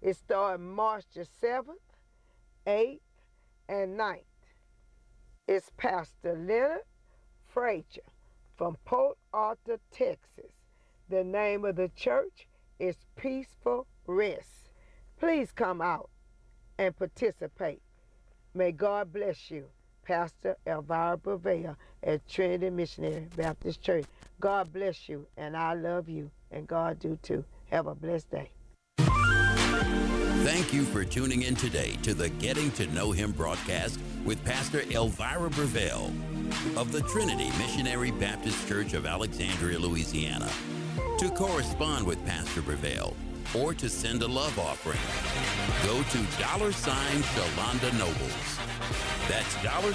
It started March the 7th, 8th, and 9th. It's Pastor Leonard Frazier from Port Arthur, Texas. The name of the church is Peaceful Rest. Please come out and participate. May God bless you. Pastor Elvira Bavea at Trinity Missionary Baptist Church. God bless you, and I love you, and God do too. Have a blessed day. Thank you for tuning in today to the Getting to Know Him broadcast with Pastor Elvira Brevel of the Trinity Missionary Baptist Church of Alexandria, Louisiana. To correspond with Pastor Brevel or to send a love offering, go to $Shalonda Nobles. That's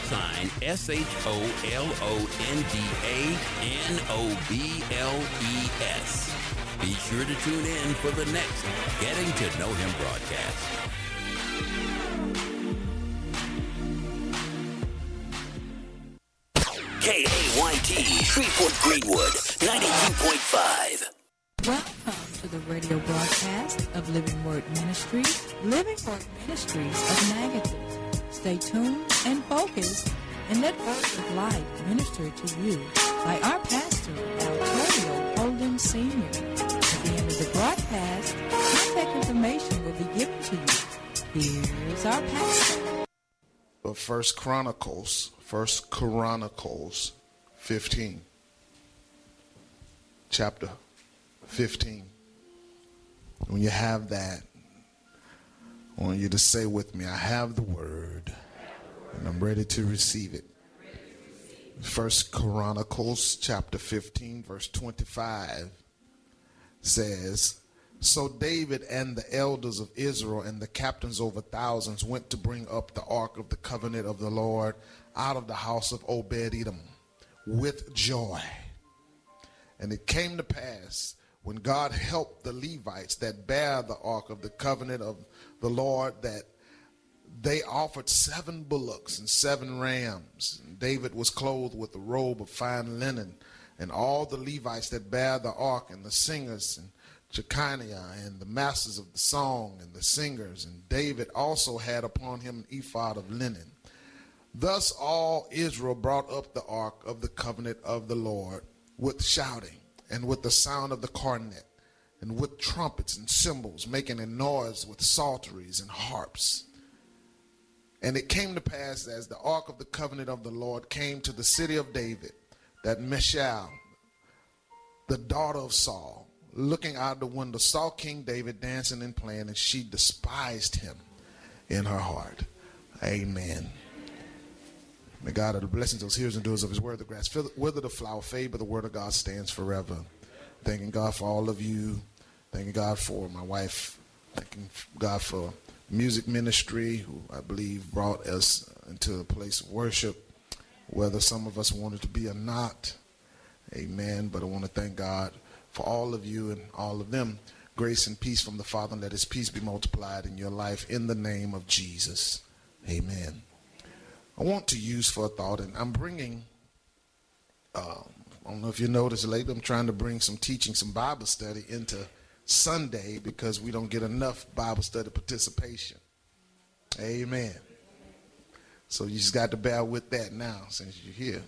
$SHOLONDANOBLES. Be sure to tune in for the next Getting to Know Him broadcast. KAYT, Shreveport Greenwood, 92.5. Welcome to the radio broadcast of Living Word Ministries, Living Word Ministries of Natchitoches. Stay tuned and focused and let Word of Life minister to you by our pastor, Antonio Holden Sr. At the end of the broadcast, contact information will be given to you. Here's our pastor. Of First Chronicles 15. Chapter 15. When you have that, I want you to say with me, I have the word, and I'm ready to receive it. First Chronicles chapter 15, verse 25 says, So David and the elders of Israel and the captains over thousands went to bring up the ark of the covenant of the Lord out of the house of Obed-Edom with joy. And it came to pass, when God helped the Levites that bear the ark of the covenant of the Lord, that they offered 7 bullocks and 7 rams. And David was clothed with a robe of fine linen, and all the Levites that bear the ark, and the singers, and Jeconiah, and the masters of the song, and the singers. And David also had upon him an ephod of linen. Thus all Israel brought up the ark of the covenant of the Lord with shouting, and with the sound of the cornet, and with trumpets and cymbals, making a noise with psalteries and harps. And it came to pass, as the ark of the covenant of the Lord came to the city of David, that Michal, the daughter of Saul, looking out the window, saw King David dancing and playing, and she despised him in her heart. Amen. May God of the blessings, those hearers and doers of his word, the grass wither, the flower fade, but the word of God stands forever. Thanking God for all of you. Thanking God for my wife. Thanking God for music ministry, who I believe brought us into a place of worship, whether some of us wanted to be or not. Amen. But I want to thank God for all of you and all of them. Grace and peace from the Father, and let his peace be multiplied in your life in the name of Jesus. Amen. I want to use for a thought, and I'm bringing, I don't know if you noticed lately, I'm trying to bring some teaching, some Bible study into Sunday, because we don't get enough Bible study participation. Amen. So you just got to bear with that now, since you're here.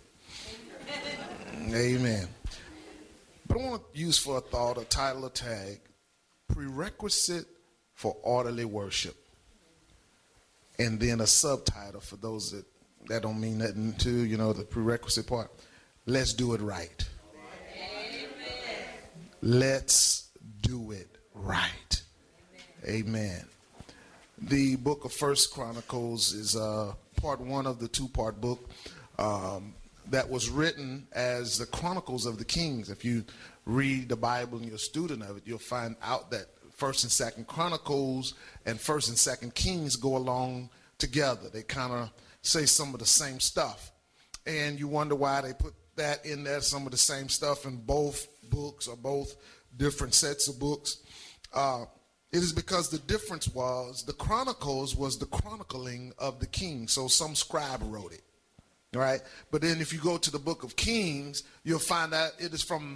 Amen. But I want to use for a thought, a title, a tag, Prerequisite for Orderly Worship. And then a subtitle for those that don't mean nothing to, the prerequisite part. Let's do it right. Amen. Let's do it right. Amen. The book of First Chronicles is part 1 of the 2-part book that was written as the Chronicles of the Kings. If you read the Bible and you're a student of it, you'll find out that First and Second Chronicles and First and Second Kings go along together. They kind of say some of the same stuff, and you wonder why they put that in there, some of the same stuff in both books or both different sets of books. It is because the difference was the Chronicles was the chronicling of the king, so some scribe wrote it, right? But then if you go to the book of Kings, you'll find out it is from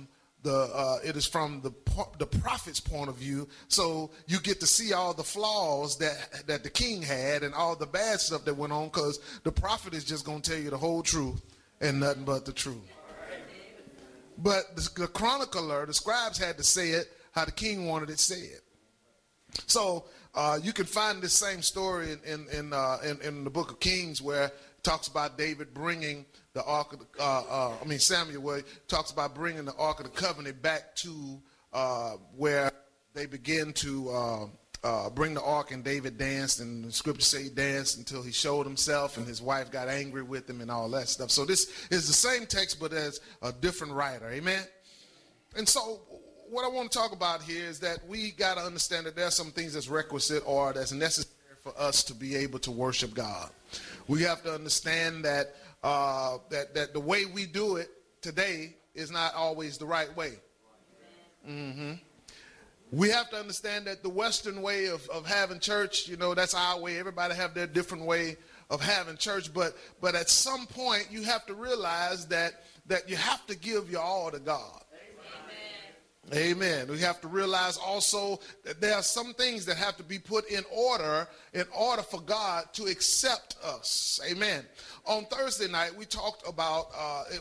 the prophet's point of view, so you get to see all the flaws that the king had and all the bad stuff that went on, because the prophet is just going to tell you the whole truth and nothing but the truth. But the chronicler, the scribes, had to say it how the king wanted it said. So you can find this same story in the book of Kings, where it talks about David bringing the ark of Samuel, where it talks about bringing the ark of the covenant back to where they begin to bring the ark, and David danced, and the scripture say he danced until he showed himself, and his wife got angry with him and all that stuff. So this is the same text, but as a different writer. Amen. And so what I want to talk about here is that we got to understand that there are some things that's requisite or that's necessary for us to be able to worship God. We have to understand that that the way we do it today is not always the right way. We have to understand that the Western way of having church, that's our way. Everybody have their different way of having church, but at some point you have to realize that you have to give your all to God. Amen. We have to realize also that there are some things that have to be put in order for God to accept us. Amen. On Thursday night, we talked about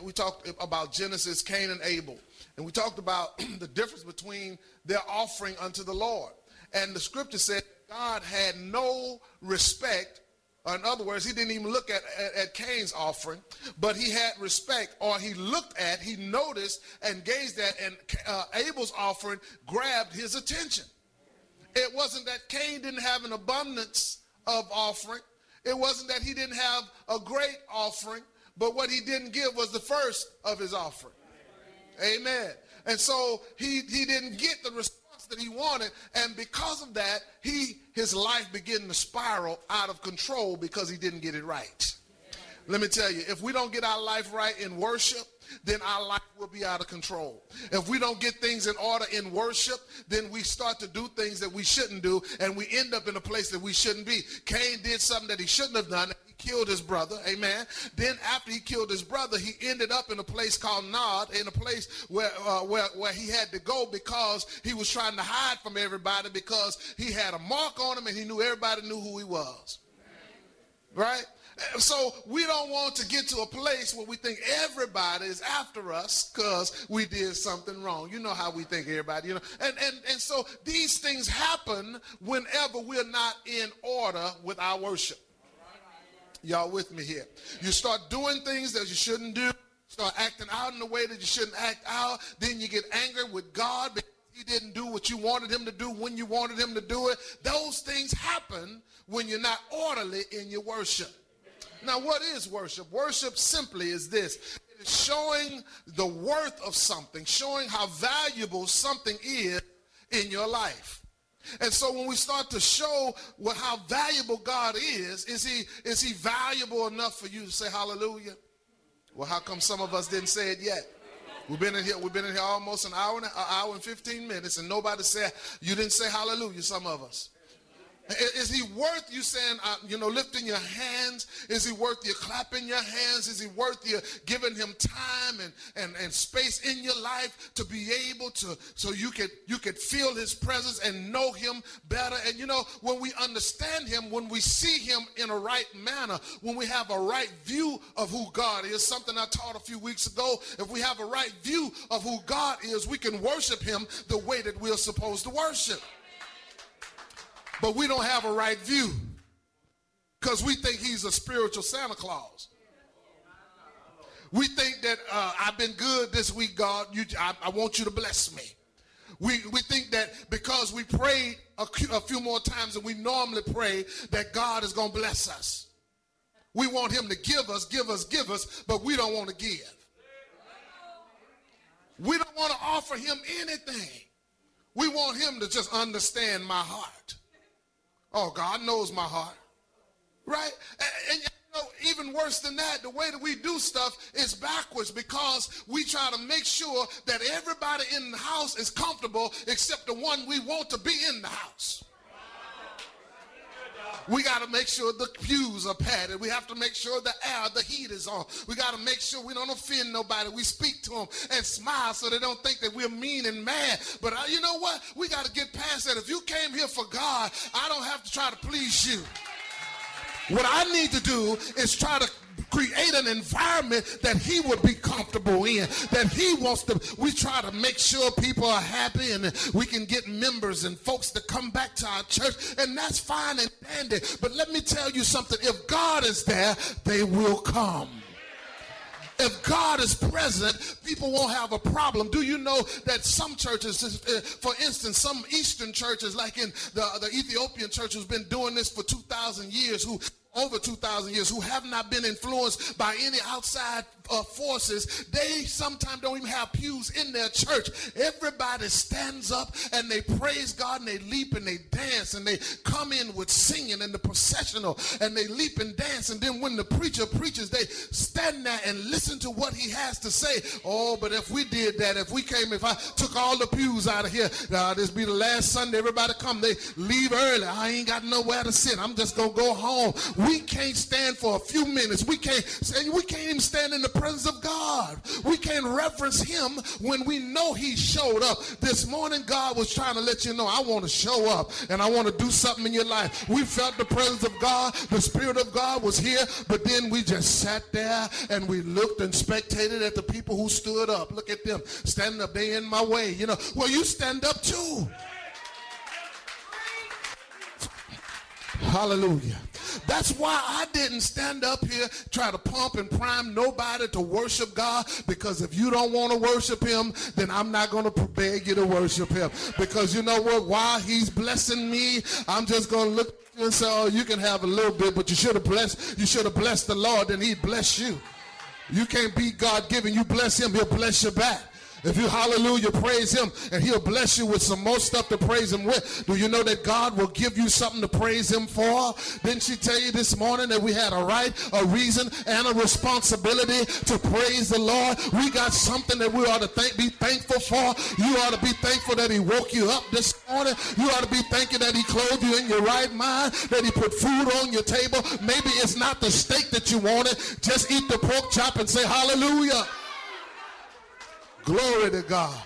Genesis, Cain and Abel, and we talked about the difference between their offering unto the Lord. And the scripture said God had no respect. In other words, he didn't even look at Cain's offering, but he had respect, or he noticed and gazed at, and Abel's offering grabbed his attention. It wasn't that Cain didn't have an abundance of offering. It wasn't that he didn't have a great offering, but what he didn't give was the first of his offering. Amen. And so he didn't get the response that he wanted, and because of that, his life began to spiral out of control because he didn't get it right. Let me tell you, if we don't get our life right in worship, then our life will be out of control. If we don't get things in order in worship, then we start to do things that we shouldn't do, and we end up in a place that we shouldn't be. Cain did something that he shouldn't have done. Killed his brother. Amen. Then after he killed his brother, he ended up in a place called Nod, in a place where he had to go because he was trying to hide from everybody, because he had a mark on him and he knew everybody knew who he was. Right? So we don't want to get to a place where we think everybody is after us because we did something wrong. You know how we think everybody, and so these things happen whenever we're not in order with our worship. Y'all with me here? You start doing things that you shouldn't do, start acting out in a way that you shouldn't act out, then you get angry with God because he didn't do what you wanted him to do when you wanted him to do it. Those things happen when you're not orderly in your worship. Now, what is worship? Worship simply is this. It is showing the worth of something, showing how valuable something is in your life. And so when we start to show how valuable God is he valuable enough for you to say hallelujah? Well, how come some of us didn't say it yet? We've been in here almost an hour and 15 minutes, and nobody said, you didn't say hallelujah, some of us. Is he worth you saying, lifting your hands? Is he worth you clapping your hands? Is he worth you giving him time and space in your life to be able to, so you could feel his presence and know him better? And when we understand him, when we see him in a right manner, when we have a right view of who God is, something I taught a few weeks ago, if we have a right view of who God is, we can worship him the way that we're supposed to worship. But we don't have a right view because we think he's a spiritual Santa Claus. We think that I've been good this week, God. I want you to bless me. We think that because we prayed a few more times than we normally pray, that God is going to bless us. We want him to give us, but we don't want to give. We don't want to offer him anything. We want him to just understand my heart. Oh, God knows my heart, right? And even worse than that, the way that we do stuff is backwards because we try to make sure that everybody in the house is comfortable except the one we want to be in the house. We got to make sure the pews are padded. We have to make sure the heat is on. We got to make sure we don't offend nobody. We speak to them and smile so they don't think that we're mean and mad. But you know what? We got to get past that. If you came here for God, I don't have to try to please you. What I need to do is try to create an environment that he would be comfortable in, that he wants to. We try to make sure people are happy and we can get members and folks to come back to our church, and that's fine and dandy. But let me tell you something. If God is there, they will come. If God is present, people won't have a problem. Do you know that some churches, for instance, some Eastern churches, like in the Ethiopian church who's been doing this for 2,000 years, over 2,000 years, who have not been influenced by any outside forces, they sometimes don't even have pews in their church. Everybody stands up and they praise God and they leap and they dance and they come in with singing and the processional and they leap and dance, and then when the preacher preaches, they stand there and listen to what he has to say. Oh, but if we did that, if I took all the pews out of here, this be the last Sunday, everybody come, they leave early. I ain't got nowhere to sit. I'm just gonna go home. We can't stand for a few minutes. We can't even stand in the presence of God. We can't reference him when we know he showed up. This morning, God was trying to let you know, I want to show up and I want to do something in your life. We felt the presence of God. The Spirit of God was here, but then we just sat there and we looked and spectated at the people who stood up. Look at them standing up. They in my way. Well, you stand up too. Hallelujah. That's why I didn't stand up here try to pump and prime nobody to worship God, because if you don't want to worship him, then I'm not going to beg you to worship him. Because you know what? While he's blessing me, I'm just going to look and say, oh, you can have a little bit, but you should have blessed the Lord, and he'd bless you. You can't be God-given. You bless him, he'll bless you back. If you hallelujah, praise him, and he'll bless you with some more stuff to praise him with. Do you know that God will give you something to praise him for? Didn't she tell you this morning that we had a right, a reason, and a responsibility to praise the Lord? We got something that we ought to be thankful for. You ought to be thankful that he woke you up this morning. You ought to be thankful that he clothed you in your right mind, that he put food on your table. Maybe it's not the steak that you wanted. Just eat the pork chop and say hallelujah. Glory to God.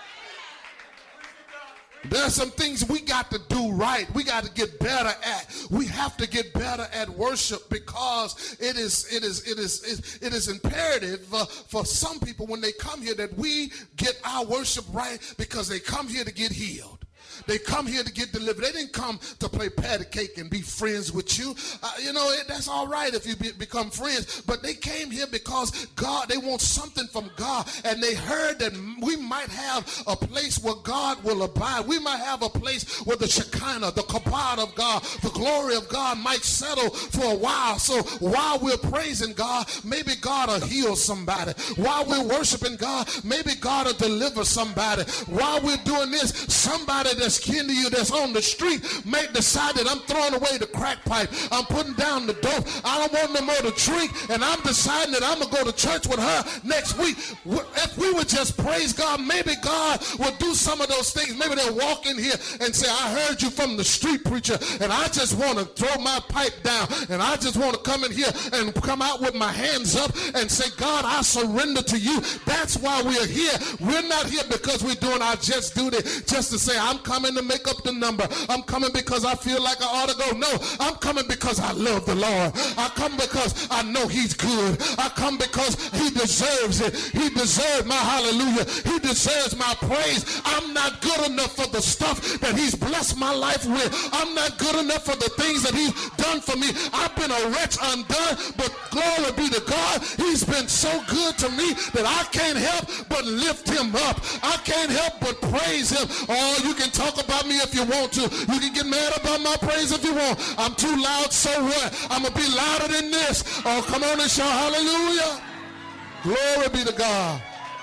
There are some things we got to do right. We got to get better at. We have to get better at worship, because it is imperative for some people when they come here that we get our worship right, because they come here to get healed. They come here to get delivered. They didn't come to play patty cake and be friends with you. That's all right if you become friends. But they came here because God, they want something from God. And they heard that we might have a place where God will abide. We might have a place where the Shekinah, the kabod of God, the glory of God might settle for a while. So while we're praising God, maybe God will heal somebody. While we're worshiping God, maybe God will deliver somebody. While we're doing this, somebody that's kin to you that's on the street may decide that I'm throwing away the crack pipe. I'm putting down the dope. I don't want no more to drink, and I'm deciding that I'm going to go to church with her next week. If we would just praise God, maybe God will do some of those things. Maybe they'll walk in here and say, I heard you from the street preacher, and I just want to throw my pipe down, and I just want to come in here and come out with my hands up and say, God, I surrender to you. That's why we are here. We're not here because we're doing our just duty just to say, I'm coming to make up the number. I'm coming because I feel like I ought to go. No, I'm coming because I love the Lord. I come because I know he's good. I come because he deserves it. He deserves my hallelujah. He deserves my praise. I'm not good enough for the stuff that he's blessed my life with. I'm not good enough for the things that he's done for me. I've been a wretch undone, but glory be to God. He's been so good to me that I can't help but lift him up. I can't help but praise him. Oh, you can talk about me if you want to. You can get mad about my praise if you want. I'm too loud, so what? I'm going to be louder than this. Oh, come on and shout hallelujah. Glory be to God.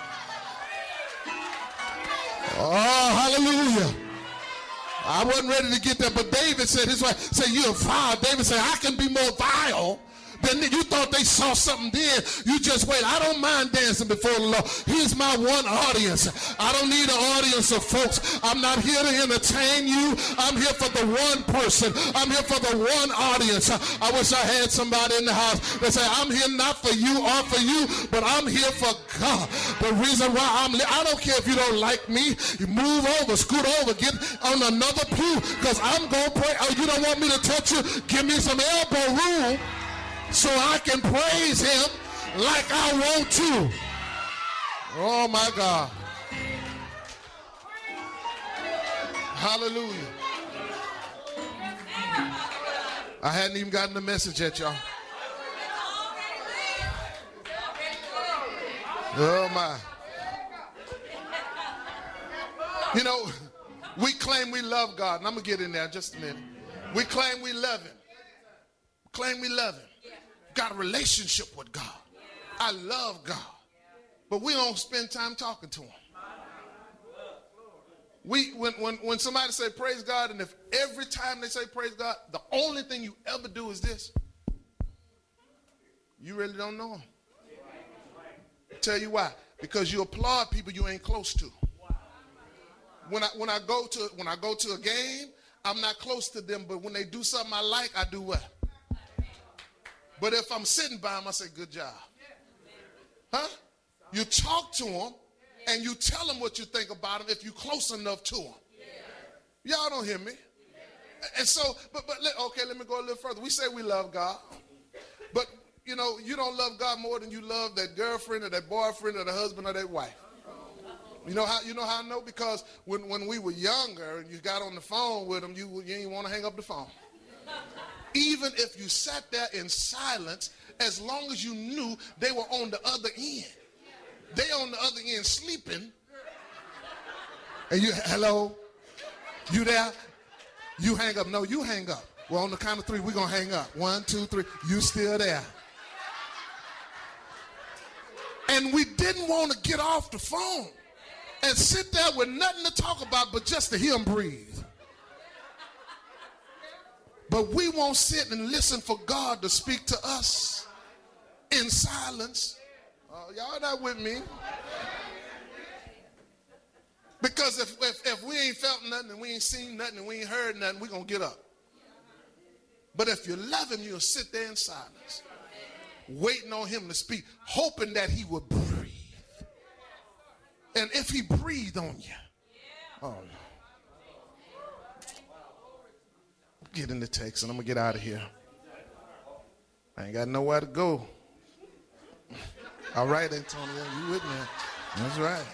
Oh, hallelujah. I wasn't ready to get there, but David said his wife said, you're vile. David said, I can be more vile Then you thought they saw something then. You just wait. I don't mind dancing before the Lord. He's my one audience. I don't need an audience of folks. I'm not here to entertain you. I'm here for the one person. I'm here for the one audience. I wish I had somebody in the house that say, I'm here not for you or for you, but I'm here for God. The reason why I don't care if you don't like me. You move over, scoot over, get on another pew, because I'm going to pray. Oh, you don't want me to touch you? Give me some elbow room so I can praise him like I want to. Oh, my God. Hallelujah. I hadn't even gotten the message yet, y'all. Oh, my. You know, we claim we love God, and I'm going to get in there in just a minute. We claim we love him. Claim we love him. Got a relationship with God. I love God. But we don't spend time talking to him. When somebody say praise God, and if every time they say praise God, the only thing you ever do is this, you really don't know him. Tell you why. Because you applaud people you ain't close to. When I go to a game, I'm not close to them, but when they do something I like, I do what? But if I'm sitting by them, I say, good job. Huh? You talk to them, and you tell them what you think about them if you're close enough to them. Y'all don't hear me. And so, okay, let me go a little further. We say we love God, but, you know, you don't love God more than you love that girlfriend or that boyfriend or the husband or that wife. You know how I know? Because when we were younger and you got on the phone with them, you didn't want to hang up the phone. Even if you sat there in silence, as long as you knew they were on the other end. They on the other end sleeping. And you, hello? You there? You hang up. No, you hang up. Well, on the count of three, we're going to hang up. 1, 2, 3. You still there. And we didn't want to get off the phone and sit there with nothing to talk about but just to hear him breathe. But we won't sit and listen for God to speak to us in silence. Y'all not with me? Because if we ain't felt nothing and we ain't seen nothing and we ain't heard nothing, we're going to get up. But if you love him, you'll sit there in silence, waiting on him to speak, hoping that he would breathe. And if he breathed on you, oh no. Get in the text and I'm going to get out of here. I ain't got nowhere to go. All right, Antonio, you with me? That's right.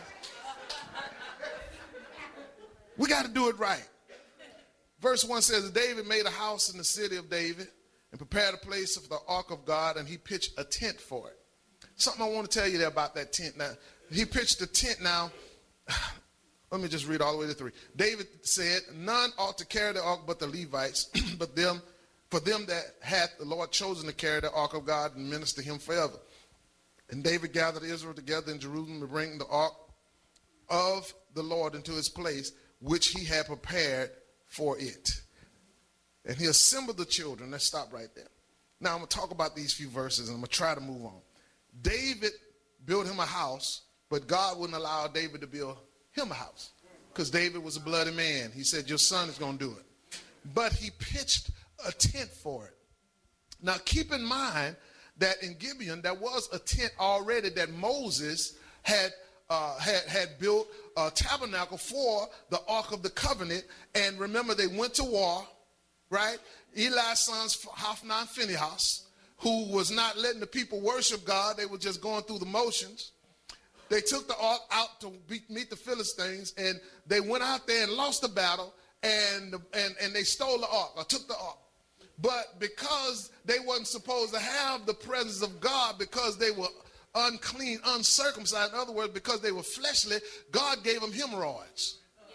We got to do it right. Verse 1 says, David made a house in the city of David and prepared a place for the ark of God, and he pitched a tent for it. Something I want to tell you there about that tent. Now, he pitched a tent now. Let me just read all the way to 3. David said, none ought to carry the ark but the Levites, but for them that hath the Lord chosen to carry the ark of God and minister him forever. And David gathered Israel together in Jerusalem to bring the ark of the Lord into his place, which he had prepared for it. And he assembled the children. Let's stop right there. Now I'm going to talk about these few verses and I'm going to try to move on. David built him a house, but God wouldn't allow David to build him a house because David was a bloody man. He said, your son is going to do it. But he pitched a tent for it. Now keep in mind that in Gibeon, there was a tent already that Moses had built a tabernacle for the Ark of the Covenant. And remember, they went to war, right? Eli's sons, Hophni and Phinehas, who was not letting the people worship God. They were just going through the motions. They took the ark out to meet the Philistines, and they went out there and lost the battle, and they stole the ark, or took the ark. But because they wasn't supposed to have the presence of God, because they were unclean, uncircumcised, in other words, because they were fleshly, God gave them hemorrhoids.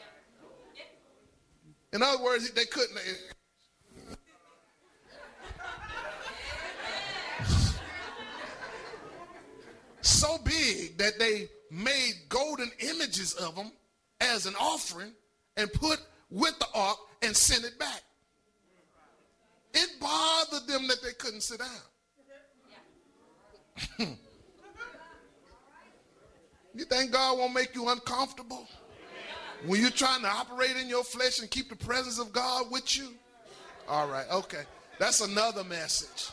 In other words, they couldn't. So big that they made golden images of them as an offering and put with the ark and sent it back. It bothered them that they couldn't sit down. You think God won't make you uncomfortable when you're trying to operate in your flesh and keep the presence of God with you? All right, okay. That's another message.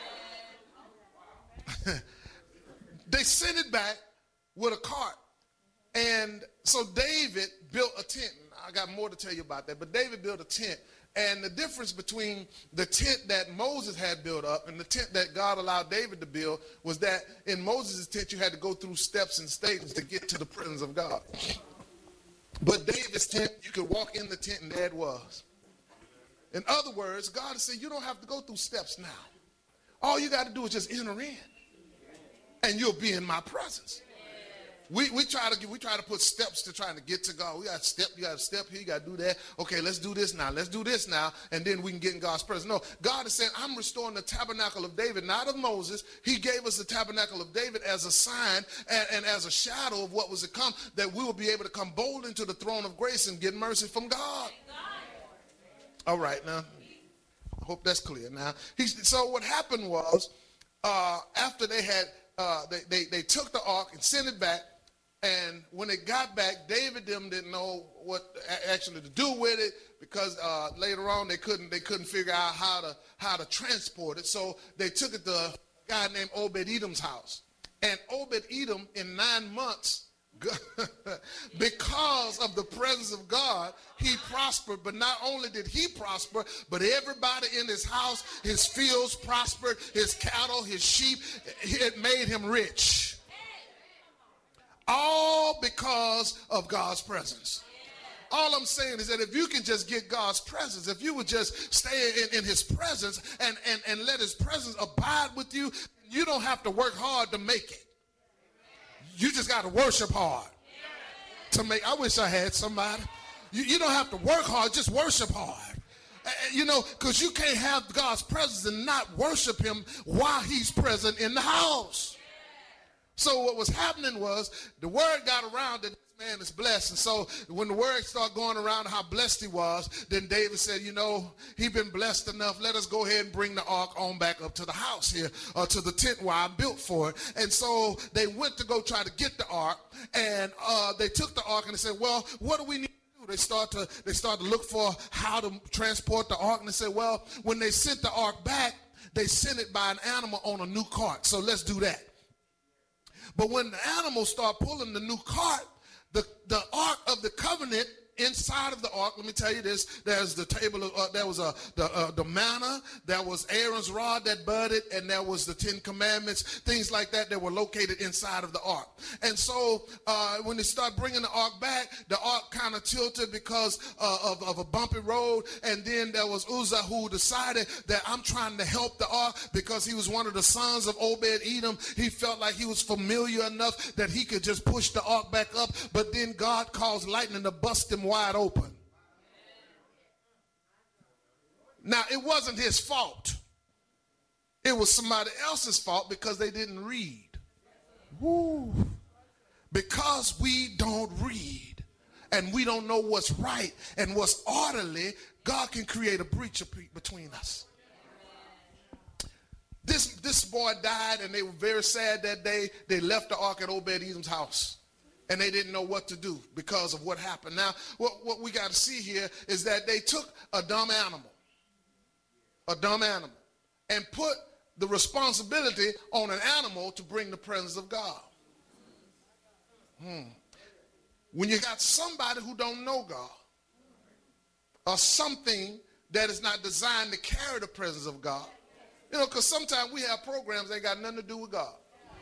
They sent it back with a cart. And so David built a tent. I got more to tell you about that, but David built a tent. And the difference between the tent that Moses had built up and the tent that God allowed David to build was that in Moses' tent you had to go through steps and stages to get to the presence of God. But David's tent, you could walk in the tent and there it was. In other words, God said you don't have to go through steps now. All you got to do is just enter in and you'll be in my presence. We try to put steps to trying to get to God. We got to step, you got to step here, you got to do that. Okay, let's do this now. Let's do this now, and then we can get in God's presence. No, God is saying, I'm restoring the tabernacle of David, not of Moses. He gave us the tabernacle of David as a sign and as a shadow of what was to come, that we will be able to come bold into the throne of grace and get mercy from God. All right, now, I hope that's clear. Now, so what happened was, after they had, they took the ark and sent it back. And when it got back, David them didn't know what actually to do with it because later on they couldn't figure out how to transport it. So they took it to a guy named Obed-Edom's house. And Obed-Edom in 9 months, because of the presence of God, he prospered. But not only did he prosper, but everybody in his house, his fields prospered, his cattle, his sheep, it made him rich. All because of God's presence. All I'm saying is that if you can just get God's presence, if you would just stay in his presence and let his presence abide with you, you don't have to work hard to make it. You just got to worship hard to make. I wish I had somebody. You don't have to work hard, just worship hard. You know, because you can't have God's presence and not worship him while he's present in the house. So what was happening was the word got around that this man is blessed. And so when the word started going around how blessed he was, then David said, you know, he's been blessed enough. Let us go ahead and bring the ark on back up to the house here, to the tent where I built for it. And so they went to go try to get the ark. And they took the ark and they said, well, what do we need to do? They start to look for how to transport the ark. And they said, well, when they sent the ark back, they sent it by an animal on a new cart. So let's do that. But when the animals start pulling the new cart, the Ark of the Covenant, inside of the ark, let me tell you this, there's the table of, there was the manna, there was Aaron's rod that budded, and there was the 10 commandments, things like that that were located inside of the ark. And so when they start bringing the ark back, the ark kind of tilted because of a bumpy road. And then there was Uzzah who decided that I'm trying to help the ark because he was one of the sons of Obed-Edom. He felt like he was familiar enough that he could just push the ark back up. But then God caused lightning to bust him wide open. Now, it wasn't his fault. It was somebody else's fault because they didn't read. Woo. Because we don't read and we don't know what's right and what's orderly, God can create a breach between us. This boy died and they were very sad that day. They left the ark at Obed-Edom's house. And they didn't know what to do because of what happened. Now, what we got to see here is that they took a dumb animal, and put the responsibility on an animal to bring the presence of God. When you got somebody who don't know God, or something that is not designed to carry the presence of God, you know, because sometimes we have programs that ain't got nothing to do with God.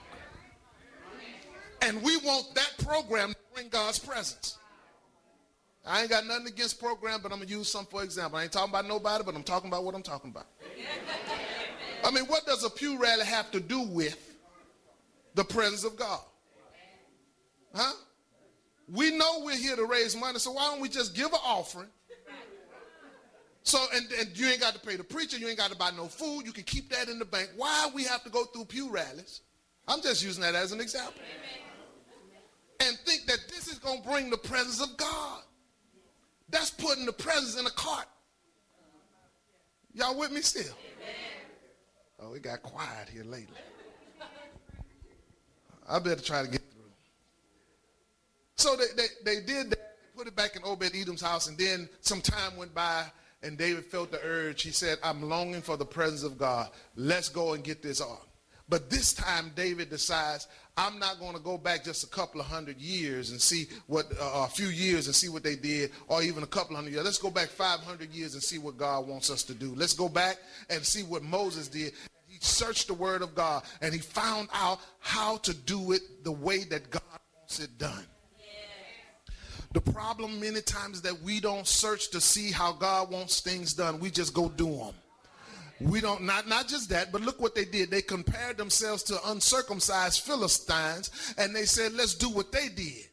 And we want that program to bring God's presence. I ain't got nothing against program, but I'm going to use some for example. I ain't talking about nobody, but I'm talking about what I'm talking about. I mean, what does a pew rally have to do with the presence of God? Huh? We know we're here to raise money, so why don't we just give an offering? So, and you ain't got to pay the preacher, you ain't got to buy no food, you can keep that in the bank. Why we have to go through pew rallies? I'm just using that as an example. And think that this is going to bring the presence of God. That's putting the presence in a cart. Y'all with me still? Oh, it got quiet here lately. I better try to get through. So they did that. They put it back in Obed-Edom's house, and then some time went by, and David felt the urge. He said, I'm longing for the presence of God. Let's go and get this ark. But this time, David decides, I'm not going to go back just a couple of hundred years and see what, a few years and see what they did, or even a couple of hundred years. Let's go back 500 years and see what God wants us to do. Let's go back and see what Moses did. He searched the word of God, and he found out how to do it the way that God wants it done. The problem many times is that we don't search to see how God wants things done. We just go do them. We don't, not just that, but look what they did. They compared themselves to uncircumcised Philistines, and they said, let's do what they did.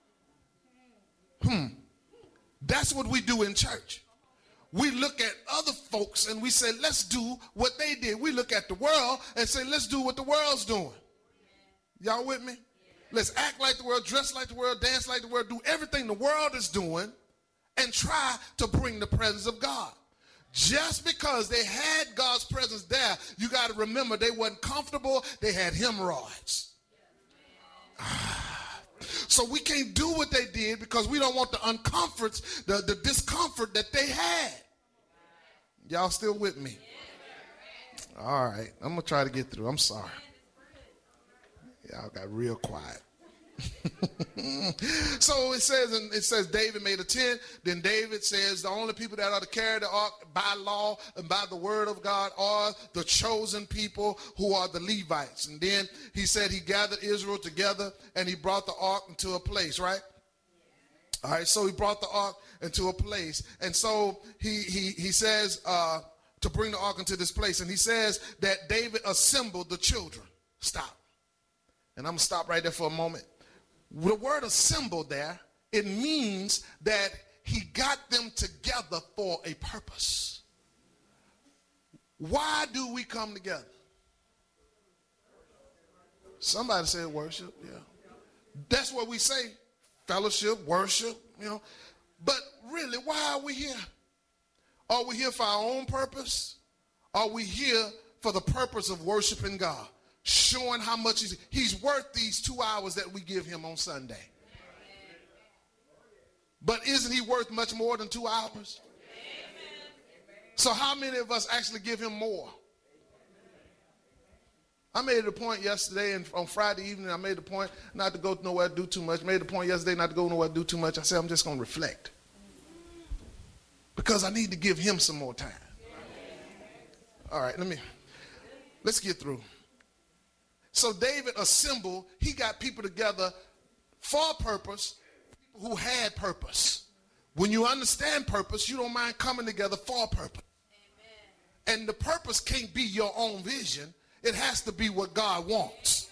That's what we do in church. We look at other folks and we say, let's do what they did. We look at the world and say, let's do what the world's doing. Y'all with me? Let's act like the world, dress like the world, dance like the world, do everything the world is doing, and try to bring the presence of God. Just because they had God's presence there, you got to remember they wasn't comfortable. They had hemorrhoids. So we can't do what they did because we don't want the discomfort that they had. Y'all still with me? All right, I'm going to try to get through. I'm sorry. Y'all got real quiet. So it says David made a tent. Then David says the only people that are to carry the ark by law and by the word of God are the chosen people, who are the Levites. And then he said he gathered Israel together and he brought the ark into a place, right? All right, so he brought the ark into a place. And so he says to bring the ark into this place. And he says that David assembled the children. Stop. And I'm going to stop right there for a moment. The word assemble there, it means that he got them together for a purpose. Why do we come together? Somebody said worship, yeah. That's what we say, fellowship, worship, you know. But really, why are we here? Are we here for our own purpose? Are we here for the purpose of worshiping God? Showing how much he's worth these 2 hours that we give him on Sunday. But isn't he worth much more than 2 hours? So how many of us actually give him more? I made it a point yesterday, and on Friday evening, I made a point not to go nowhere, do too much. Made a point yesterday not to go nowhere, do too much. I said, I'm just going to reflect. Because I need to give him some more time. All right, let's get through. So David assembled, he got people together for a purpose, people who had purpose. When you understand purpose, you don't mind coming together for a purpose. Amen. And the purpose can't be your own vision. It has to be what God wants.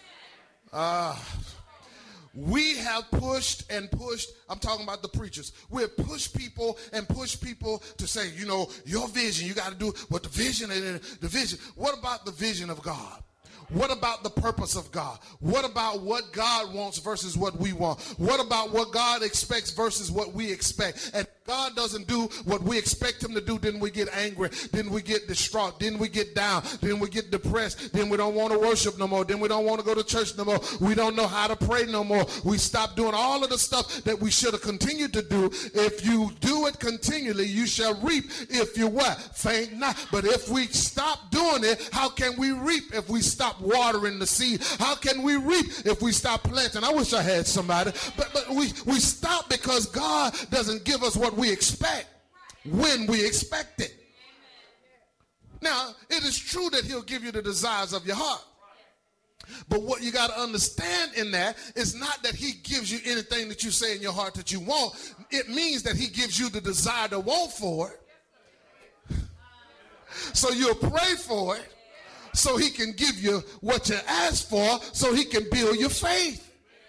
We have pushed and pushed. I'm talking about the preachers. We've pushed people and pushed people to say, you know, your vision, you got to do what the vision and the vision. What about the vision of God? What about the purpose of God? What about what God wants versus what we want? What about what God expects versus what we expect? And if God doesn't do what we expect him to do, then we get angry, then we get distraught, then we get down, then we get depressed, then we don't want to worship no more, then we don't want to go to church no more, we don't know how to pray no more, we stop doing all of the stuff that we should have continued to do. If you do it continually, you shall reap if you what? Faint not. But if we stop doing it, how can we reap if we stop watering the seed? How can we reap if we stop planting? I wish I had somebody. But we stop because God doesn't give us what we expect when we expect it. Now, it is true that he'll give you the desires of your heart. But what you got to understand in that is not that he gives you anything that you say in your heart that you want. It means that he gives you the desire to want for it. So you'll pray for it, so he can give you what you ask for, so he can build your faith.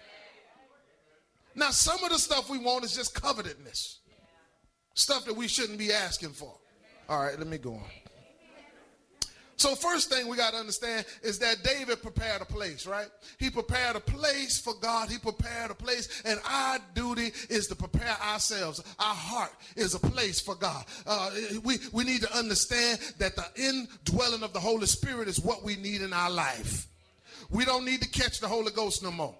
Now, some of the stuff we want is just covetousness. Stuff that we shouldn't be asking for. All right, let me go on. So first thing we got to understand is that David prepared a place, right? He prepared a place for God. He prepared a place, and our duty is to prepare ourselves. Our heart is a place for God. We need to understand that the indwelling of the Holy Spirit is what we need in our life. we don't need to catch the Holy Ghost no more.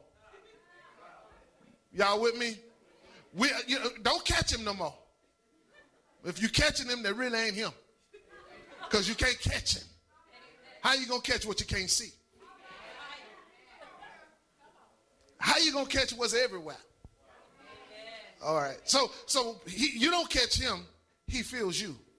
Y'all with me? Don't catch him no more. If you're catching him, that really ain't him. Because you can't catch him. How you going to catch what you can't see? How you going to catch what's everywhere? All right. So you don't catch him. He feels you.